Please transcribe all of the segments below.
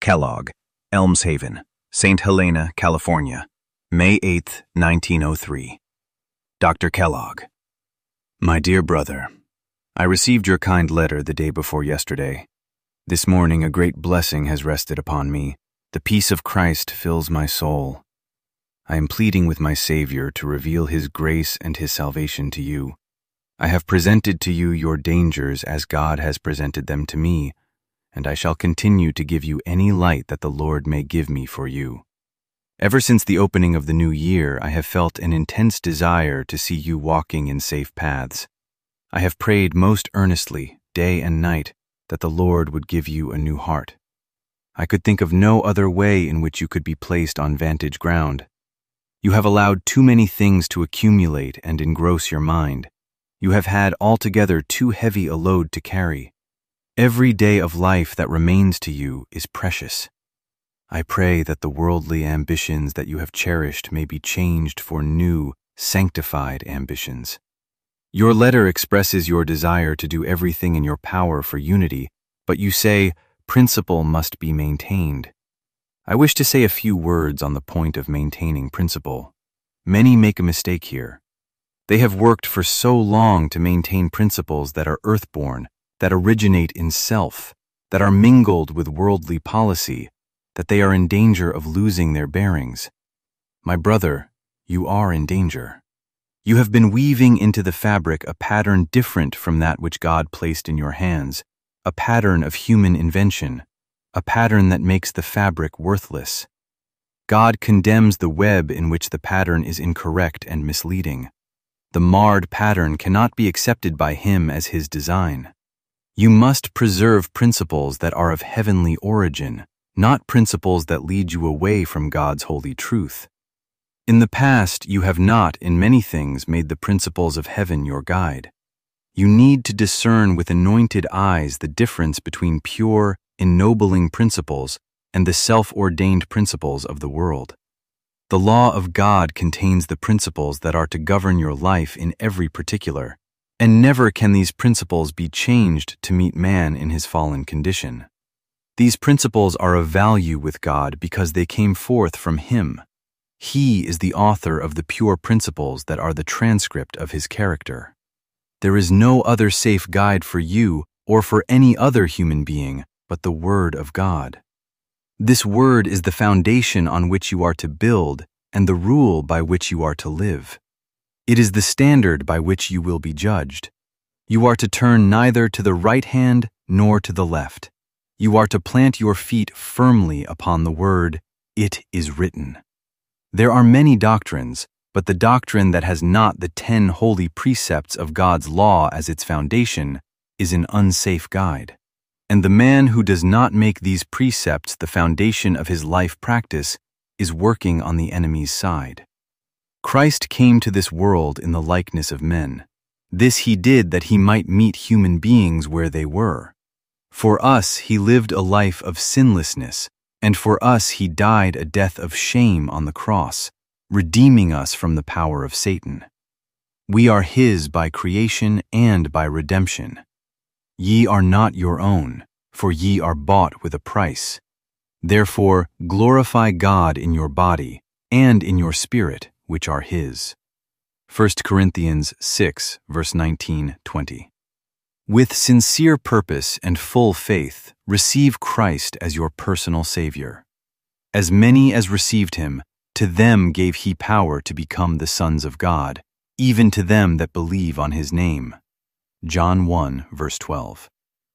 Kellogg, Elms Haven, St. Helena, California, May 8, 1903. Dr. Kellogg. My dear brother, I received your kind letter the day before yesterday. This morning a great blessing has rested upon me. The peace of Christ fills my soul. I am pleading with my Savior to reveal His grace and His salvation to you. I have presented to you your dangers as God has presented them to me, and I shall continue to give you any light that the Lord may give me for you. Ever since the opening of the new year, I have felt an intense desire to see you walking in safe paths. I have prayed most earnestly, day and night, that the Lord would give you a new heart. I could think of no other way in which you could be placed on vantage ground. You have allowed too many things to accumulate and engross your mind. You have had altogether too heavy a load to carry. Every day of life that remains to you is precious. I pray that the worldly ambitions that you have cherished may be changed for new, sanctified ambitions. Your letter expresses your desire to do everything in your power for unity, but you say, principle must be maintained. I wish to say a few words on the point of maintaining principle. Many make a mistake here. They have worked for so long to maintain principles that are earthborn, that originate in self, that are mingled with worldly policy, that they are in danger of losing their bearings. My brother, you are in danger. You have been weaving into the fabric a pattern different from that which God placed in your hands, a pattern of human invention, a pattern that makes the fabric worthless. God condemns the web in which the pattern is incorrect and misleading. The marred pattern cannot be accepted by Him as His design. You must preserve principles that are of heavenly origin, not principles that lead you away from God's holy truth. In the past, you have not, in many things, made the principles of heaven your guide. You need to discern with anointed eyes the difference between pure, ennobling principles and the self-ordained principles of the world. The law of God contains the principles that are to govern your life in every particular, and never can these principles be changed to meet man in his fallen condition. These principles are of value with God because they came forth from Him. He is the author of the pure principles that are the transcript of His character. There is no other safe guide for you or for any other human being but the Word of God. This Word is the foundation on which you are to build and the rule by which you are to live. It is the standard by which you will be judged. You are to turn neither to the right hand nor to the left. You are to plant your feet firmly upon the word, "It is written." There are many doctrines, but the doctrine that has not the 10 holy precepts of God's law as its foundation is an unsafe guide. And the man who does not make these precepts the foundation of his life practice is working on the enemy's side. Christ came to this world in the likeness of men. This He did that He might meet human beings where they were. For us He lived a life of sinlessness, and for us He died a death of shame on the cross, redeeming us from the power of Satan. We are His by creation and by redemption. Ye are not your own, for ye are bought with a price. Therefore glorify God in your body and in your spirit, which are His. 1 Corinthians 6, verse 19-20. With sincere purpose and full faith, receive Christ as your personal Savior. As many as received Him, to them gave He power to become the sons of God, even to them that believe on His name. John 1, verse 12.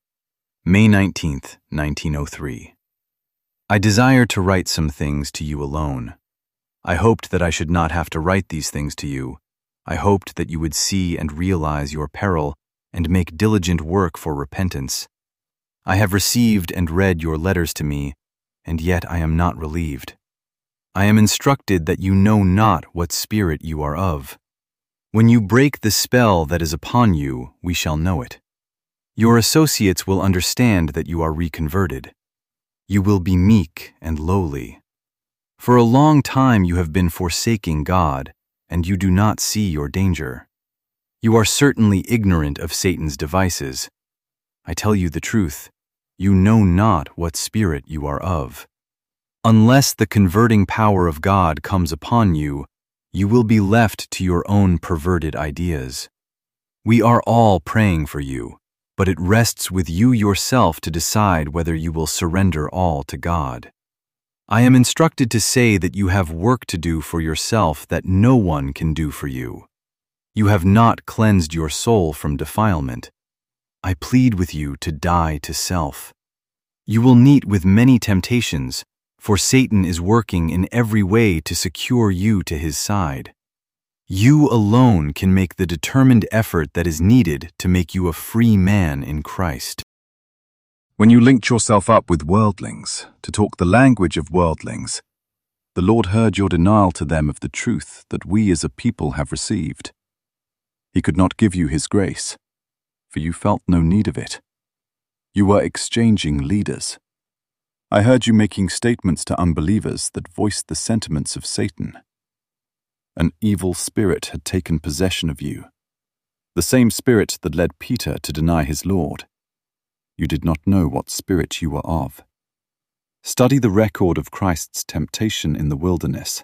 May 19, 1903. I desire to write some things to you alone. I hoped that I should not have to write these things to you. I hoped that you would see and realize your peril and make diligent work for repentance. I have received and read your letters to me, and yet I am not relieved. I am instructed that you know not what spirit you are of. When you break the spell that is upon you, we shall know it. Your associates will understand that you are reconverted. You will be meek and lowly. For a long time you have been forsaking God, and you do not see your danger. You are certainly ignorant of Satan's devices. I tell you the truth. You know not what spirit you are of. Unless the converting power of God comes upon you, you will be left to your own perverted ideas. We are all praying for you, but it rests with you yourself to decide whether you will surrender all to God. I am instructed to say that you have work to do for yourself that no one can do for you. You have not cleansed your soul from defilement. I plead with you to die to self. You will meet with many temptations, for Satan is working in every way to secure you to his side. You alone can make the determined effort that is needed to make you a free man in Christ. When you linked yourself up with worldlings to talk the language of worldlings, the Lord heard your denial to them of the truth that we as a people have received. He could not give you his grace, for you felt no need of it. You were exchanging leaders. I heard you making statements to unbelievers that voiced the sentiments of Satan. An evil spirit had taken possession of you, the same spirit that led Peter to deny his Lord. You did not know what spirit you were of. Study the record of Christ's temptation in the wilderness.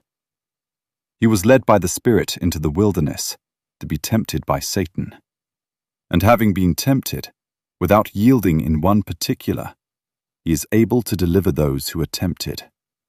He was led by the Spirit into the wilderness to be tempted by Satan. And having been tempted, without yielding in one particular, he is able to deliver those who are tempted.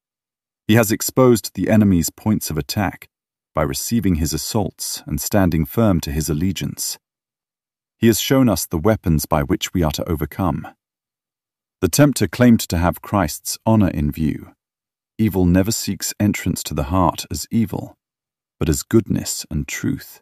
He has exposed the enemy's points of attack by receiving his assaults and standing firm to his allegiance. He has shown us the weapons by which we are to overcome. The tempter claimed to have Christ's honor in view. Evil never seeks entrance to the heart as evil, but as goodness and truth.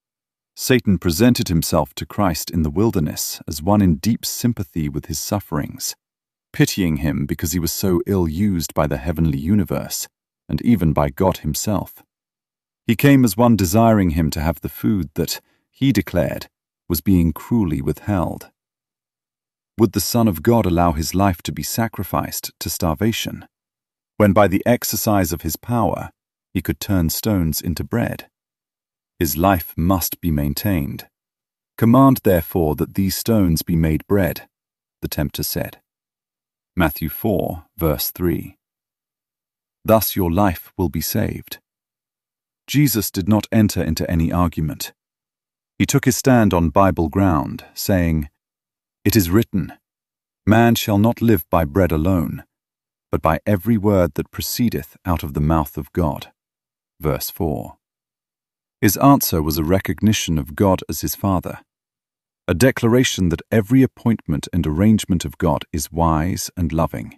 Satan presented himself to Christ in the wilderness as one in deep sympathy with his sufferings, pitying him because he was so ill-used by the heavenly universe, and even by God himself. He came as one desiring him to have the food that, he declared, was being cruelly withheld. Would the Son of God allow his life to be sacrificed to starvation, when by the exercise of his power he could turn stones into bread? His life must be maintained. Command, therefore, that these stones be made bread, the tempter said. Matthew 4, verse 3. Thus your life will be saved. Jesus did not enter into any argument. He took his stand on Bible ground, saying, "It is written, man shall not live by bread alone, but by every word that proceedeth out of the mouth of God." Verse 4. His answer was a recognition of God as his Father, a declaration that every appointment and arrangement of God is wise and loving.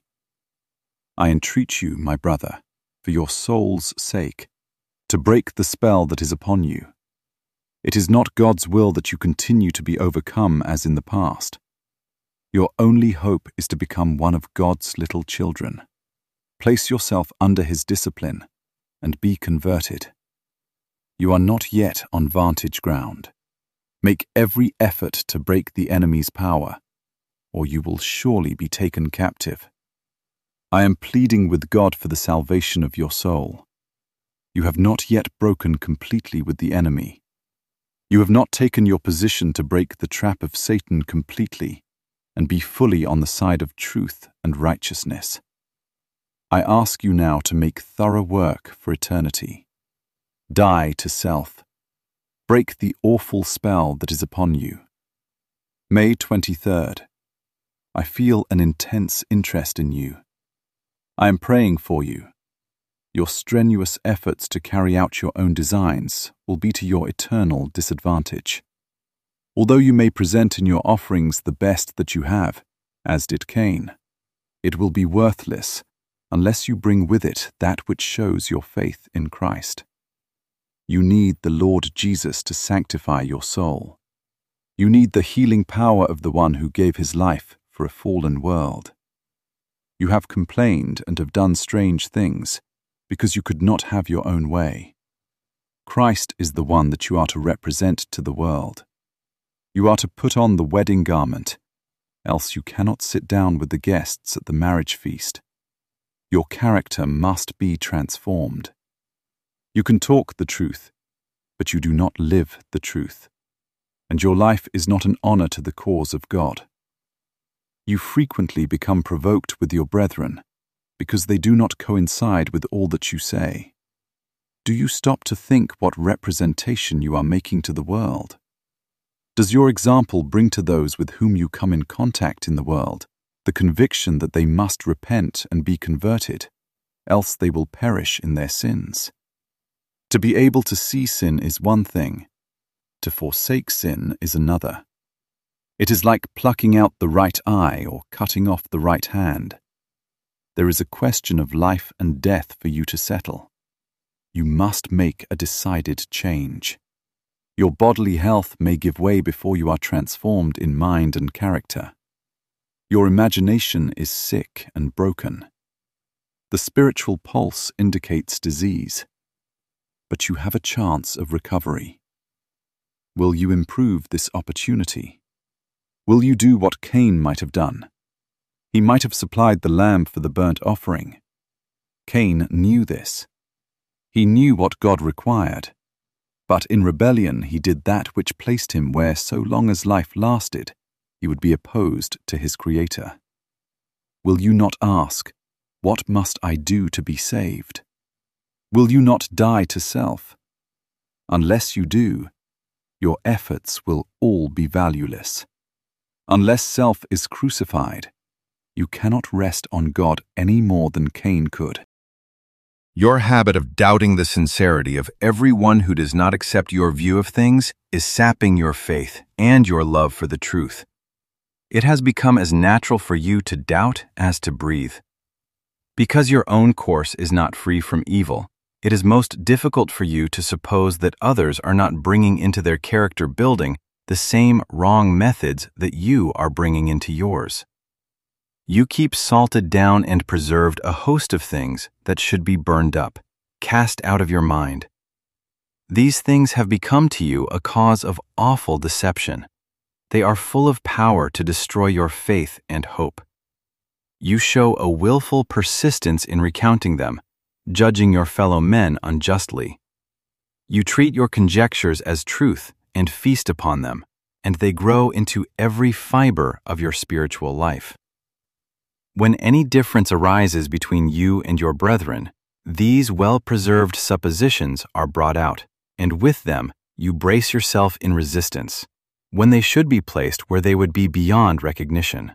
I entreat you, my brother, for your soul's sake, to break the spell that is upon you. It is not God's will that you continue to be overcome as in the past. Your only hope is to become one of God's little children. Place yourself under his discipline and be converted. You are not yet on vantage ground. Make every effort to break the enemy's power, or you will surely be taken captive. I am pleading with God for the salvation of your soul. You have not yet broken completely with the enemy. You have not taken your position to break the trap of Satan completely and be fully on the side of truth and righteousness. I ask you now to make thorough work for eternity. Die to self. Break the awful spell that is upon you. May 23rd. I feel an intense interest in you. I am praying for you. Your strenuous efforts to carry out your own designs will be to your eternal disadvantage. Although you may present in your offerings the best that you have, as did Cain, it will be worthless unless you bring with it that which shows your faith in Christ. You need the Lord Jesus to sanctify your soul. You need the healing power of the one who gave his life for a fallen world. You have complained and have done strange things because you could not have your own way. Christ is the one that you are to represent to the world. You are to put on the wedding garment, else you cannot sit down with the guests at the marriage feast. Your character must be transformed. You can talk the truth, but you do not live the truth, and your life is not an honor to the cause of God. You frequently become provoked with your brethren, because they do not coincide with all that you say. Do you stop to think what representation you are making to the world? Does your example bring to those with whom you come in contact in the world the conviction that they must repent and be converted, else they will perish in their sins? To be able to see sin is one thing, to forsake sin is another. It is like plucking out the right eye or cutting off the right hand. There is a question of life and death for you to settle. You must make a decided change. Your bodily health may give way before you are transformed in mind and character. Your imagination is sick and broken. The spiritual pulse indicates disease, but you have a chance of recovery. Will you improve this opportunity? Will you do what Cain might have done? He might have supplied the lamb for the burnt offering. Cain knew this. He knew what God required. But in rebellion he did that which placed him where, so long as life lasted, he would be opposed to his Creator. Will you not ask, "What must I do to be saved?" Will you not die to self? Unless you do, your efforts will all be valueless. Unless self is crucified, you cannot rest on God any more than Cain could. Your habit of doubting the sincerity of everyone who does not accept your view of things is sapping your faith and your love for the truth. It has become as natural for you to doubt as to breathe. Because your own course is not free from evil, it is most difficult for you to suppose that others are not bringing into their character building the same wrong methods that you are bringing into yours. You keep salted down and preserved a host of things that should be burned up, cast out of your mind. These things have become to you a cause of awful deception. They are full of power to destroy your faith and hope. You show a willful persistence in recounting them, judging your fellow men unjustly. You treat your conjectures as truth and feast upon them, and they grow into every fiber of your spiritual life. When any difference arises between you and your brethren, these well-preserved suppositions are brought out, and with them you brace yourself in resistance, when they should be placed where they would be beyond recognition.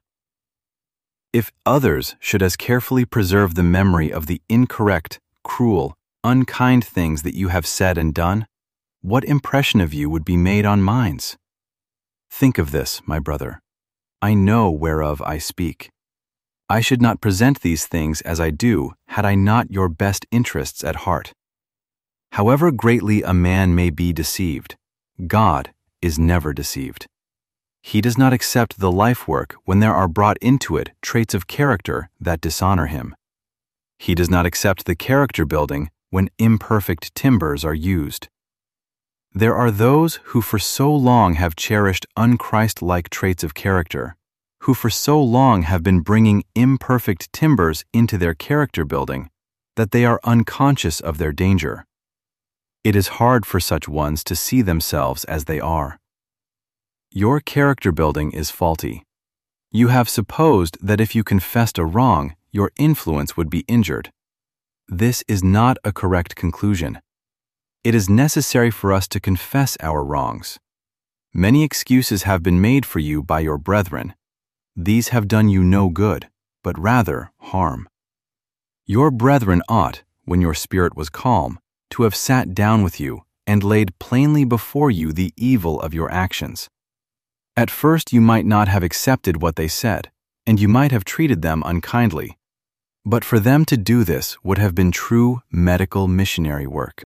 If others should as carefully preserve the memory of the incorrect, cruel, unkind things that you have said and done, what impression of you would be made on minds? Think of this, my brother. I know whereof I speak. I should not present these things as I do had I not your best interests at heart. However greatly a man may be deceived, God is never deceived. He does not accept the life work when there are brought into it traits of character that dishonor him. He does not accept the character building when imperfect timbers are used. There are those who for so long have cherished unchristlike traits of character, who for so long have been bringing imperfect timbers into their character building, that they are unconscious of their danger. It is hard for such ones to see themselves as they are. Your character building is faulty. You have supposed that if you confessed a wrong, your influence would be injured. This is not a correct conclusion. It is necessary for us to confess our wrongs. Many excuses have been made for you by your brethren. These have done you no good, but rather harm. Your brethren ought, when your spirit was calm, to have sat down with you and laid plainly before you the evil of your actions. At first you might not have accepted what they said, and you might have treated them unkindly. But for them to do this would have been true medical missionary work.